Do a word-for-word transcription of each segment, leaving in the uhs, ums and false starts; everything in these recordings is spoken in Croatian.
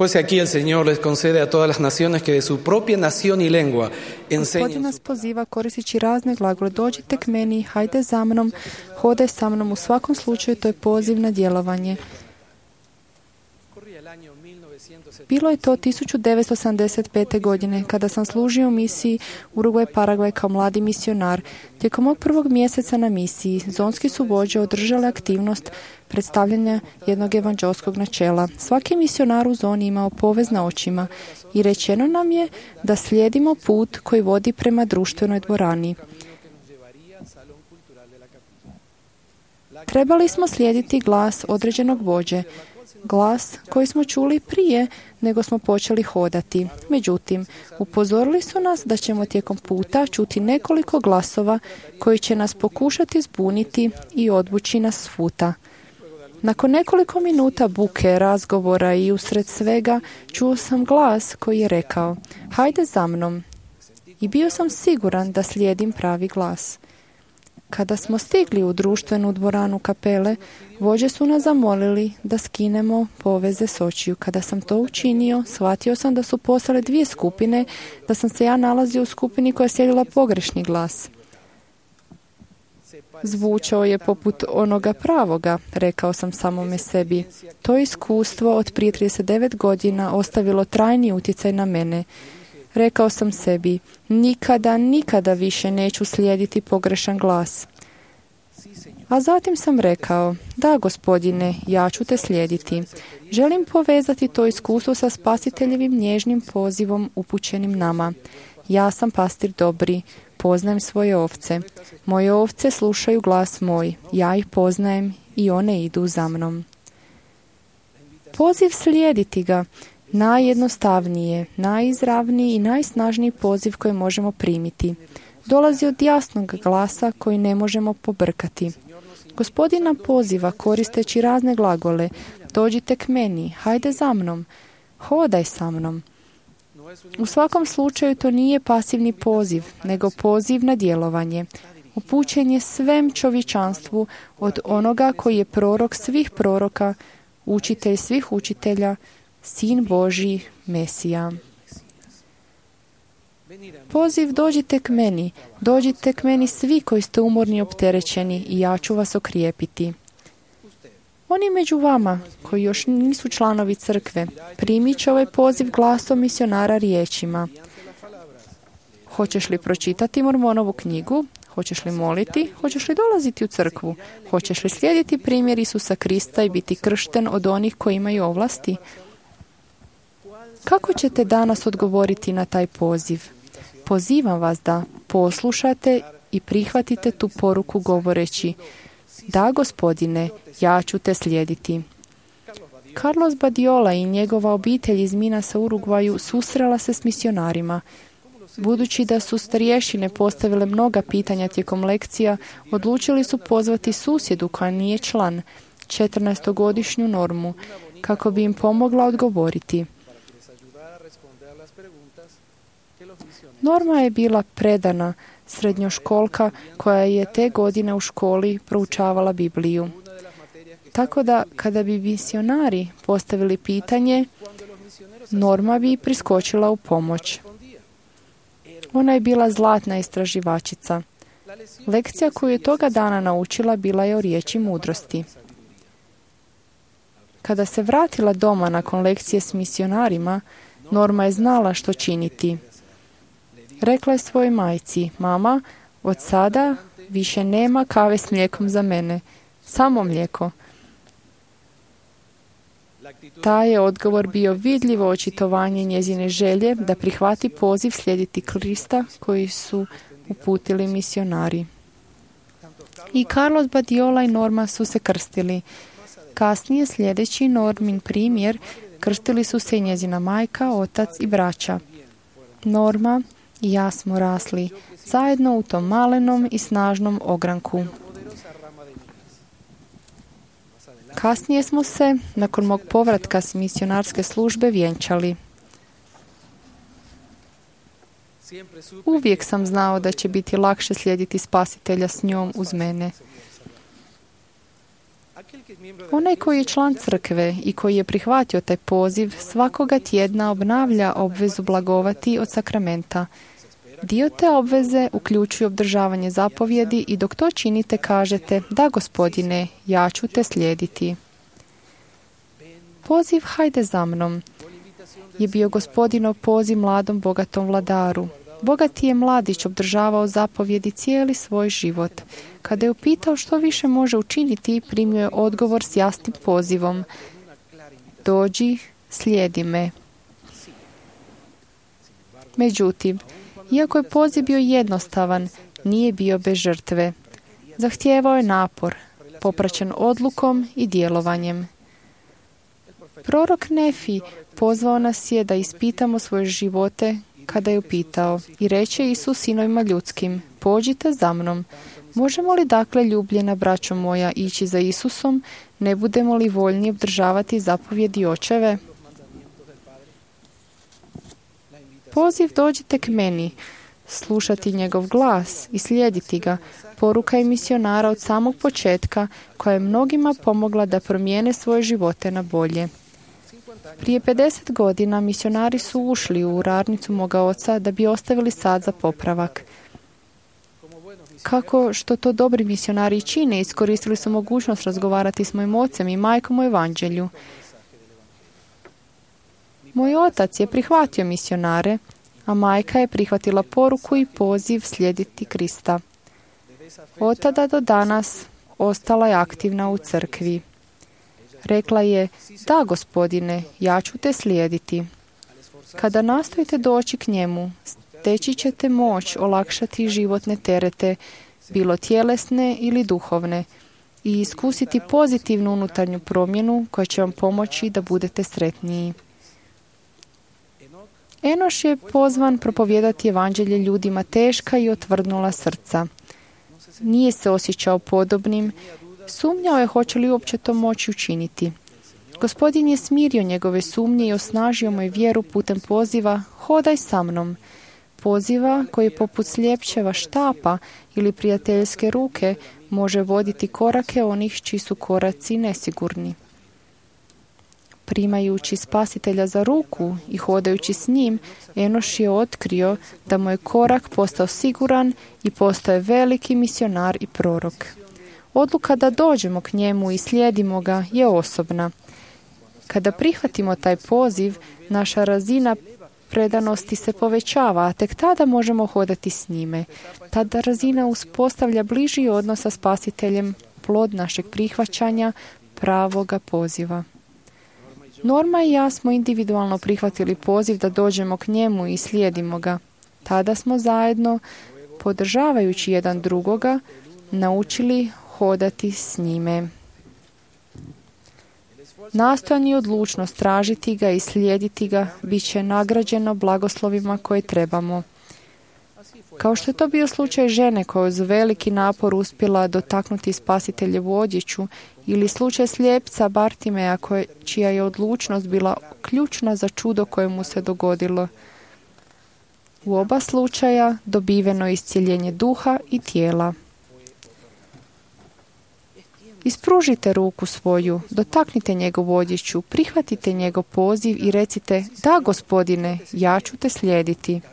Pues aquí el Señor les concede a todas las naciones que de su propia nación y lengua Gospodin enseñen nas su... poziva koristeći razne glagole. Dođite k meni, hajde za mnom, hodaj sa mnom. U svakom slučaju to je poziv na djelovanje. Bilo je to tisuću devetsto sedamdeset pete. godine kada sam služio u misiji Urugvaj Paragvaj kao mladi misionar. Tijekom mog prvog mjeseca na misiji zonski su vođe održale aktivnost predstavljanja jednog evanđelskog načela. Svaki misionar u zoni imao povez na očima i rečeno nam je da slijedimo put koji vodi prema društvenoj dvorani. Trebali smo slijediti glas određenog vođe, glas koji smo čuli prije nego smo počeli hodati. Međutim, upozorili su nas da ćemo tijekom puta čuti nekoliko glasova koji će nas pokušati zbuniti i odvući nas s puta. Nakon nekoliko minuta buke, razgovora i usred svega čuo sam glas koji je rekao: hajde za mnom. I bio sam siguran da slijedim pravi glas. Kada smo stigli u društvenu dvoranu kapele, vođe su nas zamolili da skinemo poveze s očiju. Kada sam to učinio, shvatio sam da su postale dvije skupine, da sam se ja nalazio u skupini koja je slijedila pogrešni glas. Zvučao je poput onoga pravoga, rekao sam samome sebi. To iskustvo od prije trideset devet godina ostavilo trajni utjecaj na mene. Rekao sam sebi, nikada, nikada više neću slijediti pogrešan glas. A zatim sam rekao, da Gospodine, ja ću te slijediti. Želim povezati to iskustvo sa Spasiteljevim nježnim pozivom upućenim nama. Ja sam pastir dobri, poznajem svoje ovce. Moje ovce slušaju glas moj, ja ih poznajem i one idu za mnom. Poziv slijediti ga, najjednostavnije, najizravniji i najsnažniji poziv koji možemo primiti. Dolazi od jasnog glasa koji ne možemo pobrkati. Gospodin nam poziva koristeći razne glagole: dođite k meni, hajde za mnom, hodaj sa mnom. U svakom slučaju to nije pasivni poziv, nego poziv na djelovanje. Upućen je svem čovječanstvu od onoga koji je prorok svih proroka, učitelj svih učitelja, Sin Božji, Mesija. Poziv dođite k meni, dođite k meni svi koji ste umorni i opterećeni i ja ću vas okrijepiti. Oni među vama koji još nisu članovi crkve, primit će ovaj poziv glasom misionara riječima: hoćeš li pročitati Mormonovu knjigu? Hoćeš li moliti? Hoćeš li dolaziti u crkvu? Hoćeš li slijediti primjer Isusa Krista i biti kršten od onih koji imaju ovlasti? Kako ćete danas odgovoriti na taj poziv? Pozivam vas da poslušate i prihvatite tu poruku govoreći: da, Gospodine, ja ću te slijediti. Carlos Badiola i njegova obitelj iz Minasa u Urugvaju susrela se s misionarima. Budući da su starješine postavile mnoga pitanja tijekom lekcija, odlučili su pozvati susjedu koja nije član, četrnaestogodišnju Normu, kako bi im pomogla odgovoriti. Norma je bila predana srednjoškolka koja je te godine u školi proučavala Bibliju. Tako da kada bi misionari postavili pitanje, Norma bi priskočila u pomoć. Ona je bila zlatna istraživačica. Lekcija koju je toga dana naučila bila je o riječi mudrosti. Kada se vratila doma nakon lekcije s misionarima, Norma je znala što činiti. Rekla je svojoj majci: mama, od sada više nema kave s mlijekom za mene, samo mlijeko. Taj je odgovor bio vidljivo očitovanje njezine želje da prihvati poziv slijediti Krista koji su uputili misionari. I Carlos Badiola i Norma su se krstili. Kasnije, sljedeći Normin primjer, krstili su se i njezina majka, otac i braća. Norma i ja smo rasli zajedno u tom malenom i snažnom ogranku. Kasnije smo se, nakon mog povratka s misionarske službe, vjenčali. Uvijek sam znao da će biti lakše slijediti Spasitelja s njom uz mene. Onaj koji je član crkve i koji je prihvatio taj poziv svakoga tjedna obnavlja obvezu blagovati od sakramenta. Dio te obveze uključuje obdržavanje zapovjedi i dok to činite kažete: da, Gospodine, ja ću te slijediti. Poziv "Hajde za mnom" je bio Gospodinov poziv mladom bogatom vladaru. Bogati je mladić obdržavao zapovjedi cijeli svoj život. Kada je upitao što više može učiniti, primio je odgovor s jasnim pozivom: dođi, slijedi me. Međutim, iako je poziv bio jednostavan, nije bio bez žrtve. Zahtijevao je napor, popraćen odlukom i djelovanjem. Prorok Nefi pozvao nas je da ispitamo svoje živote kada je upitao: i reče Isus sinovima ljudskim: pođite za mnom. Možemo li dakle, ljubljena braćo moja, ići za Isusom, ne budemo li voljni obdržavati zapovjedi očeve? Poziv "dođite k meni", slušati njegov glas i slijediti ga, poruka je misionara od samog početka koja je mnogima pomogla da promijene svoje živote na bolje. Prije pedeset godina misionari su ušli u urarnicu moga oca da bi ostavili sad za popravak. Kako što to dobri misionari čine, iskoristili su mogućnost razgovarati s mojim ocem i majkom o evanđelju. Moj otac je prihvatio misionare, a majka je prihvatila poruku i poziv slijediti Krista. Od tada do danas ostala je aktivna u crkvi. Rekla je: da, Gospodine, ja ću te slijediti. Kada nastojite doći k njemu, steći ćete moć olakšati životne terete, bilo tjelesne ili duhovne, i iskusiti pozitivnu unutarnju promjenu koja će vam pomoći da budete sretniji. Enoš je pozvan propovijedati evanđelje ljudima teška i otvrdnula srca. Nije se osjećao podobnim, sumnjao je hoće li uopće to moći učiniti. Gospodin je smirio njegove sumnje i osnažio mu je vjeru putem poziva "hodaj sa mnom", poziva koji poput sljepčeva štapa ili prijateljske ruke može voditi korake onih čiji su koraci nesigurni. Primajući Spasitelja za ruku i hodajući s njim, Enoš je otkrio da mu je korak postao siguran i postao je veliki misionar i prorok. Odluka da dođemo k njemu i slijedimo ga je osobna. Kada prihvatimo taj poziv, naša razina predanosti se povećava, a tek tada možemo hodati s njime. Tada razina uspostavlja bliži odnos sa Spasiteljem, plod našeg prihvaćanja, pravoga poziva. Norma i ja smo individualno prihvatili poziv da dođemo k njemu i slijedimo ga. Tada smo zajedno, podržavajući jedan drugoga, naučili hodati s njime. Nastojanje i odlučnost tražiti ga i slijediti ga bit će nagrađeno blagoslovima koje trebamo. Kao što je to bio slučaj žene koja je uz veliki napor uspjela dotaknuti Spasiteljevu odjeću, ili slučaj slijepca Bartimeja koje, čija je odlučnost bila ključna za čudo koje mu se dogodilo. U oba slučaja dobiveno je iscjeljenje duha i tijela. Ispružite ruku svoju, dotaknite njegovu odjeću, prihvatite njegov poziv i recite: da, Gospodine, ja ću te slijediti.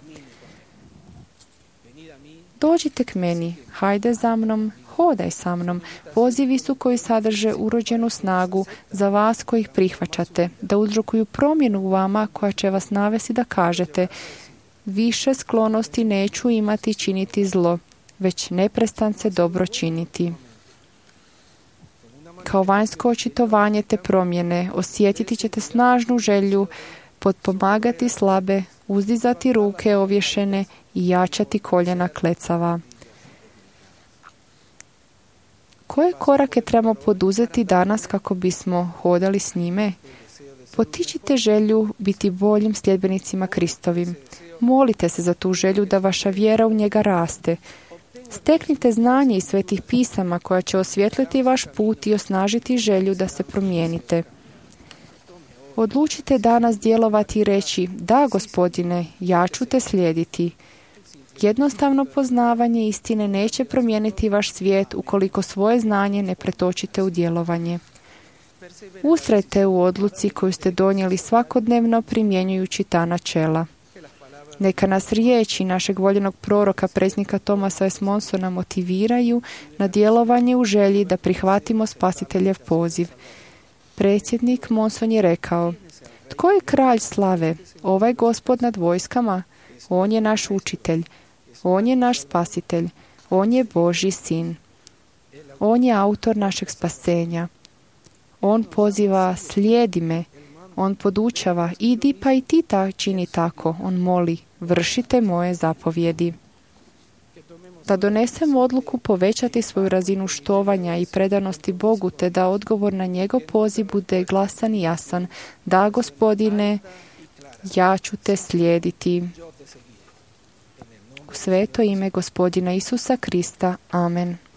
Dođite k meni, hajde za mnom, hodaj sa mnom. Pozivi su koji sadrže urođenu snagu za vas koji ih prihvaćate, da uzrokuju promjenu u vama koja će vas navesti da kažete: više sklonosti neću imati činiti zlo, već neprestance dobro činiti. Kao vanjsko očitovanje te promjene osjetiti ćete snažnu želju potpomagati slabe, uzdizati ruke ovješene i jačati koljena klecava. Koje korake trebamo poduzeti danas kako bismo hodali s njime? Potičite želju biti boljim sljedbenicima Kristovim. Molite se za tu želju da vaša vjera u njega raste. Steknite znanje iz svetih pisama koja će osvijetliti vaš put i osnažiti želju da se promijenite. Odlučite danas djelovati i reći: da, Gospodine, ja ću te slijediti. Jednostavno poznavanje istine neće promijeniti vaš svijet ukoliko svoje znanje ne pretočite u djelovanje. Ustrajte u odluci koju ste donijeli svakodnevno primjenjujući ta načela. Neka nas riječi našeg voljenog proroka predsjednika Thomasa S. Monsona motiviraju na djelovanje u želji da prihvatimo Spasiteljev poziv. Predsjednik Monson je rekao: tko je kralj slave? Ovaj Gospod nad vojskama? On je naš učitelj. On je naš spasitelj. On je Božji sin. On je autor našeg spasenja. On poziva: slijedi me. On podučava: idi pa i ti ta čini tako. On moli: vršite moje zapovjedi. Da donesemo odluku povećati svoju razinu štovanja i predanosti Bogu, te da odgovor na njegov poziv bude glasan i jasan: da, Gospodine, ja ću te slijediti. U sveto ime Gospodina Isusa Krista. Amen.